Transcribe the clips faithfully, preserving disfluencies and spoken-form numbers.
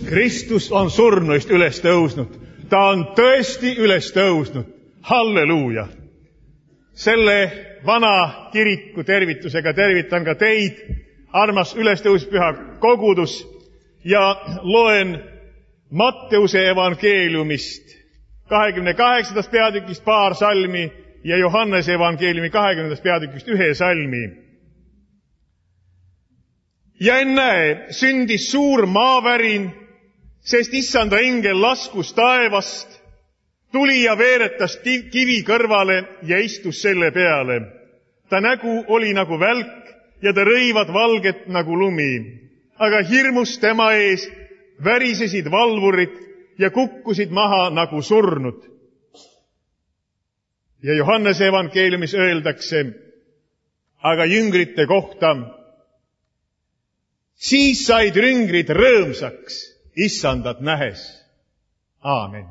Kristus on surnuist üles tõusnud. Ta on tõesti üles tõusnud. Halleluuja! Selle vana kiriku tervitusega tervitan ka teid, armas ülestõuspüha kogudus, ja loen Matteuse evangeeliumist kahekümne kaheksandast peatükist paar salmi ja Johannese evangeeliumi kahekümnendast peatükist ühe salmi. Ja ennäe, sündis suur maavärin, sest issanda ingel laskus taevast, tuli ja veeretas kivi kõrvale ja istus selle peale. Ta nägu oli nagu välk ja ta rõivad valget nagu lumi. Aga hirmus tema ees värisesid valvurid ja kukkusid maha nagu surnud. Ja Johannese evangeeliumis öeldakse aga jüngrite kohta, siis said jüngrid rõõmsaks issandat nähes. Aamen.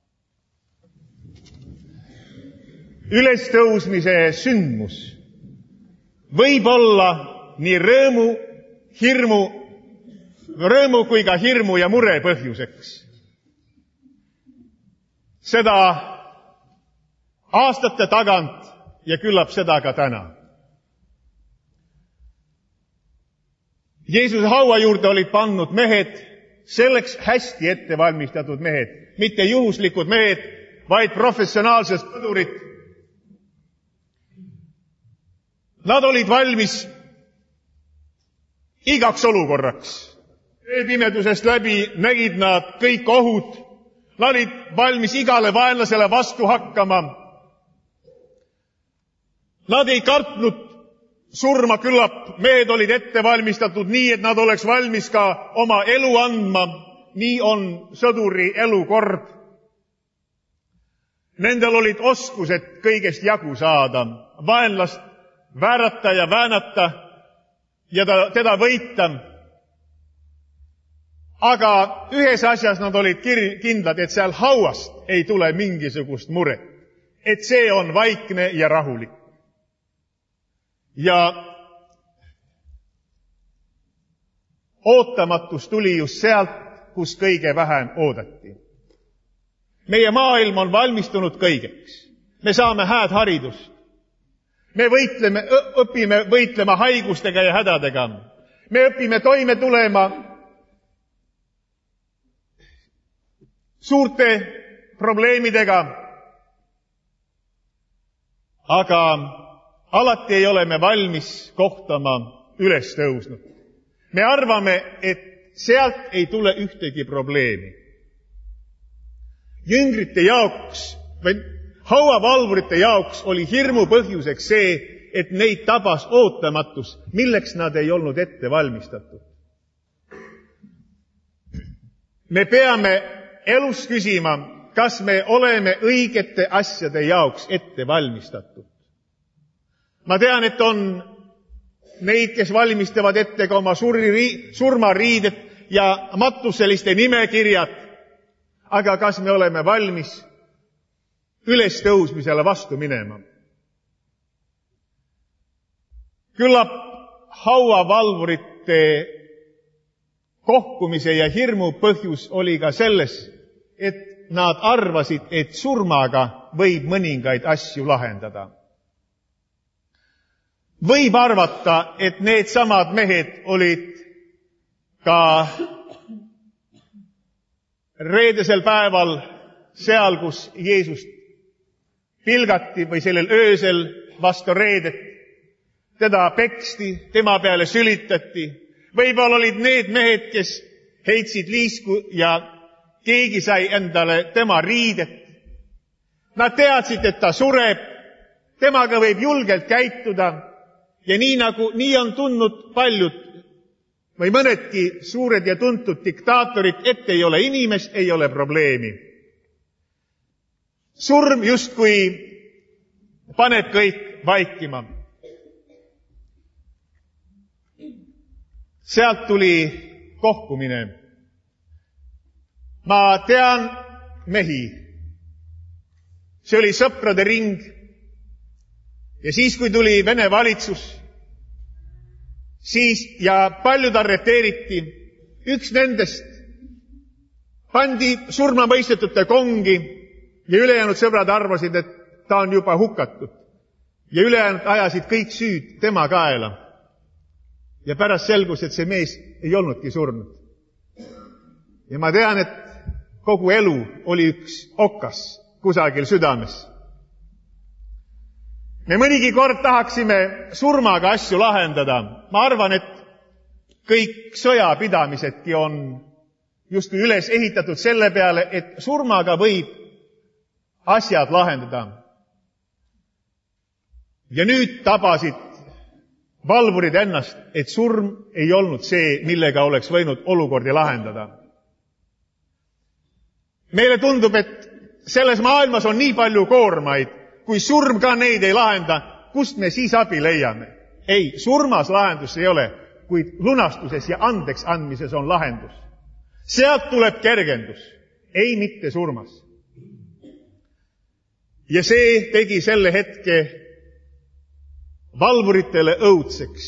Ülestõusmise sündmus võib olla nii rõõmu, hirmu, rõõmu kui ka hirmu ja mure põhjuseks. Seda aastate tagant ja küllap seda ka täna. Jeesuse haua juurde olid pannud mehed, selleks hästi ettevalmistatud mehed, mitte juhuslikud mehed, vaid professionaalsed sõdurid. Nad olid valmis igaks olukorraks. Ööpimedusest läbi nägid nad kõik ohud. Nad olid valmis igale vaenlasele vastu hakkama. Nad ei kartnud surma, küllap mehed olid ette valmistatud nii, et nad oleks valmis ka oma elu andma. Nii on sõduri elukord. Nendel olid oskused kõigest jagu saada, vaenlast väärata ja väänata ja ta, teda võita. Aga ühes asjas nad olid kindlad, et seal hauast ei tule mingisugust muret. Et see on vaikne ja rahulik. Ja ootamatus tuli just sealt, kus kõige vähem oodati. Meie maailm on valmistunud kõigeks. Me saame hääd haridust. Me võitleme, õpime võitlema haigustega ja hädadega. Me õpime toime tulema suurte probleemidega. Aga alati ei ole me valmis kohtama üles tõusnud. Me arvame, et sealt ei tule ühtegi probleemi. Jüngrite jaoks või hauavalvurite jaoks oli hirmu põhjuseks see, et neid tabas ootamatus, milleks nad ei olnud ette valmistatud. Me peame elus küsima, kas me oleme õigete asjade jaoks ette valmistatud. Ma tean, et on neid, kes valmistavad ette ka oma surmariidet ja matuseliste nimekirjad, aga kas me oleme valmis ülestõusmisele vastu minema? Küllap hauavalvurite kohkumise ja hirmu põhjus oli ka selles, et nad arvasid, et surmaga võib mõningaid asju lahendada. Võib arvata, et need samad mehed olid ka reedesel päeval seal, kus Jeesust pilgati või sellel öösel vastu reedet. Teda peksti, tema peale sülitati. Võib-olla olid need mehed, kes heitsid liisku ja keegi sai endale tema riidet. Nad teadsid, et ta sureb, temaga võib julgelt käituda ja nii nagu nii on tundnud paljud või mõnedki suured ja tuntud diktaatorid, et ei ole inimest, ei ole probleemi. Surm justkui paneb kõik vaikima. Sealt tuli kohkumine. Ma tean mehi. See oli sõprade ring. Ja siis, kui tuli Vene valitsus, siis ja paljud arreteeriti, üks nendest pandi surmamõistetute kongi ja ülejäänud sõbrad arvasid, et ta on juba hukatud. Ja ülejäänud ajasid kõik süüd tema kaela. Ja pärast selgus, et see mees ei olnudki surnud. Ja ma tean, et kogu elu oli üks okas kusagil südames. Me mõnigi kord tahaksime surmaga asju lahendada. Ma arvan, et kõik sõjapidamisedki on justkui üles ehitatud selle peale, et surmaga võib asjad lahendada. Ja nüüd tabasid valvurid ennast, et surm ei olnud see, millega oleks võinud olukordi lahendada. Meile tundub, et selles maailmas on nii palju koormaid, kui surm ka neid ei lahenda, kust me siis abi leiame? Ei, surmas lahendus ei ole, kuid lunastuses ja andeks andmises on lahendus. Sealt tuleb kergendus, ei mitte surmas. Ja see tegi selle hetke valvuritele õudseks.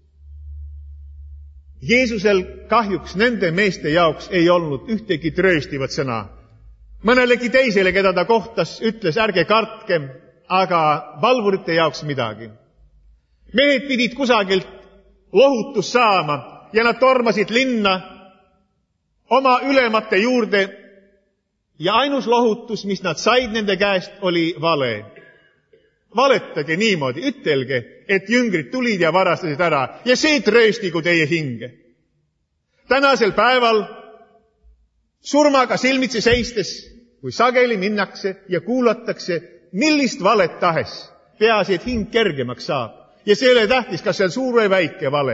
Jeesusel kahjuks nende meeste jaoks ei olnud ühtegi trööstivat sõna. Mõnelegi teisele, keda ta kohtas, ütles, ärge kartke, aga valvurite jaoks midagi. Mehed pidid kusagilt lohutus saama ja nad tormasid linna oma ülemate juurde ja ainus lohutus, mis nad said nende käest, oli vale. Valetage niimoodi, ütelge, et jüngrid tulid ja varastasid ära ja see trööstigu teie hinge. Tänasel päeval surmaga silmitsi seistes, kui sageli minnakse ja kuulatakse millist valet tahes, peaasi, et hing kergemaks saab. Ja see ei ole tähtis, kas see on suur või väike vale.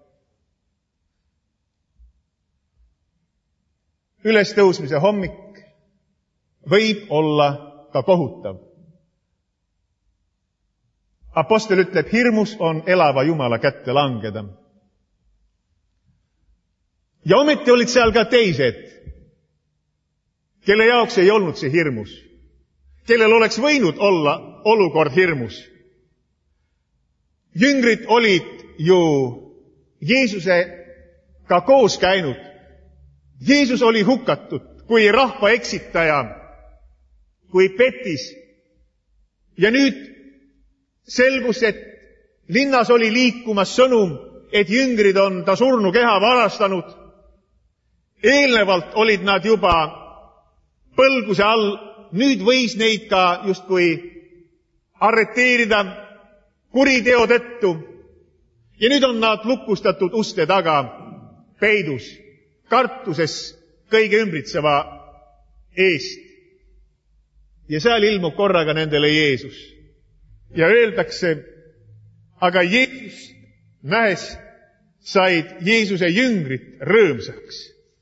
Ülestõusmise hommik võib olla ka kohutav. Apostel ütleb, hirmus on elava Jumala kätte langeda. Ja ometi olid seal ka teised, kelle jaoks ei olnud see hirmus, kellel oleks võinud olla olukord hirmus. Jüngrid olid ju Jeesusega koos käinud. Jeesus oli hukatud kui rahva eksitaja, kui petis. Ja nüüd selgus, et linnas oli liikumas sõnum, et jüngrid on ta surnu keha varastanud. Eelnevalt olid nad juba põlguse all, nüüd võis neid ka justkui arreteerida kuriteo tõttu. Ja nüüd on nad lukustatud uste taga peidus, kartuses kõige ümbritseva eest. Ja seal ilmub korraga nendele Jeesus. Ja öeldakse, aga Jeesus nähes said Jeesuse jüngrid rõõmsaks.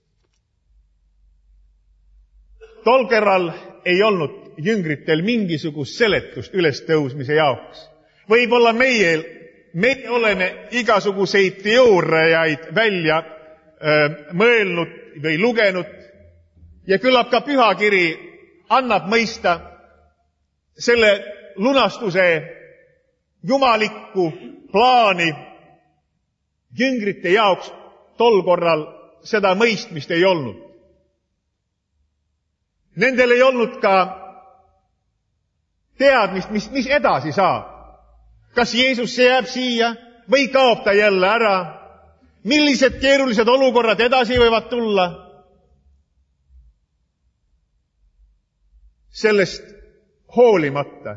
Tol kerral ei olnud jüngritel mingisugust seletust ülestõusmise jaoks. Võib-olla meie, meie oleme igasuguseid teooriaid välja öö, mõelnud või lugenud ja küllap ka pühakiri annab mõista selle lunastuse jumalikku plaani. Jüngrite jaoks tol korral seda mõistmist ei olnud. Nendel ei olnud ka teadmist, mis, mis edasi saab. Kas Jeesus jääb siia või kaob ta jälle ära? Millised keerulised olukorrad edasi võivad tulla? Sellest hoolimata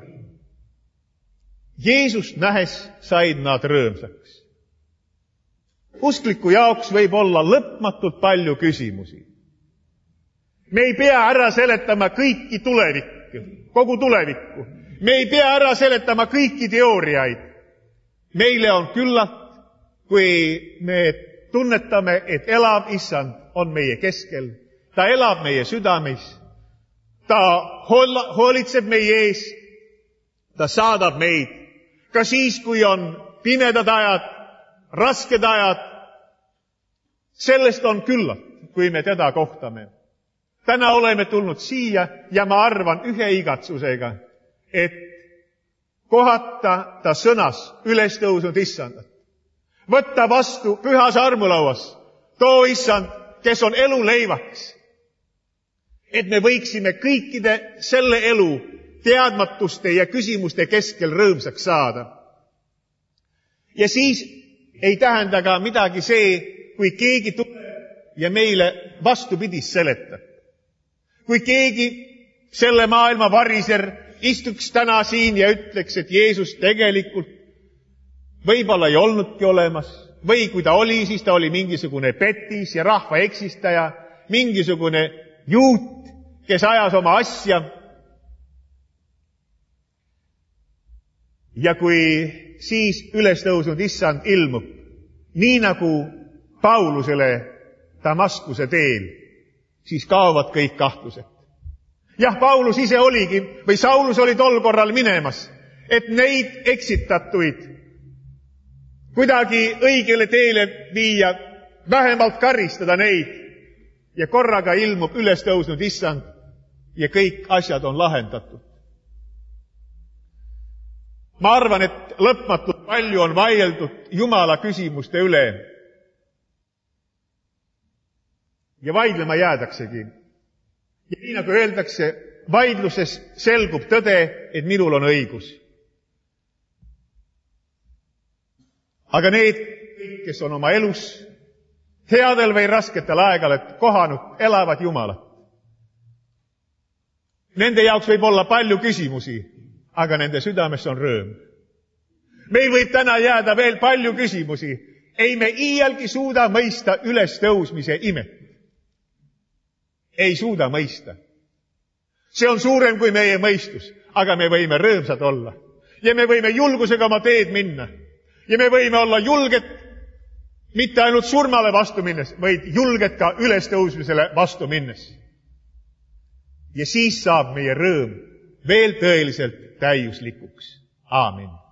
Jeesus nähes said nad rõõmsaks. Uskliku jaoks võib olla lõpmatult palju küsimusi. Me ei pea ära seletama kõiki tulevikku, kogu tulevikku. Me ei pea ära seletama kõiki teooriaid. Meile on küllalt, kui me tunnetame, et elav Issand on meie keskel. Ta elab meie südames. Ta hoolitseb meie ees. Ta saadab meid. Ka siis, kui on pimedad ajad, rasked ajad. Sellest on küllalt, kui me teda kohtame. Täna oleme tulnud siia ja ma arvan ühe igatsusega, et kohata ta sõnas ülestõusnud Issandat. Võtta vastu pühas armulauas too Issand, kes on elu leivaks. et me võiksime kõikide selle elu teadmatuste ja küsimuste keskel rõõmsaks saada. Ja siis ei tähenda ka midagi see, kui keegi tuleb ja meile vastupidist seletab. Kui keegi selle maailma variser istuks täna siin ja ütleks, et Jeesus tegelikult võib-olla ei olnudki olemas, või kui ta oli, siis ta oli mingisugune petis ja rahva eksistaja, mingisugune juut, kes ajas oma asja. Ja kui siis ülestõusnud issand ilmub, nii nagu Paulusele Damaskuse teel, siis kaovad kõik kahtlused. Jah, Paulus ise oligi, või Saulus oli tol korral minemas, et neid eksitatuid kuidagi õigele teele viia, vähemalt karistada neid. Ja korraga ilmub ülestõusnud issand ja kõik asjad on lahendatud. Ma arvan, et lõpmatult palju on vaieldud Jumala küsimuste üle. Ja vaidlema jäädaksegi. Ja nii nagu öeldakse, vaidluses selgub tõde, et minul on õigus. Aga need, kes on oma elus headel või rasketel aegadel kohanud, elavad Jumalat. Nende jaoks võib olla palju küsimusi, aga nende südames on rõõm. Meil võib täna jääda veel palju küsimusi. Ei me iialgi suuda mõista ülestõusmise imet. Ei suuda mõista. See on suurem kui meie mõistus, aga me võime rõõmsad olla. Ja me võime julgusega oma teed minna. Ja me võime olla julged mitte ainult surmale vastu minnes, vaid julged ka ülestõusmisele vastu minnes. Ja siis saab meie rõõm veel tõeliselt täiuslikuks. Aamen.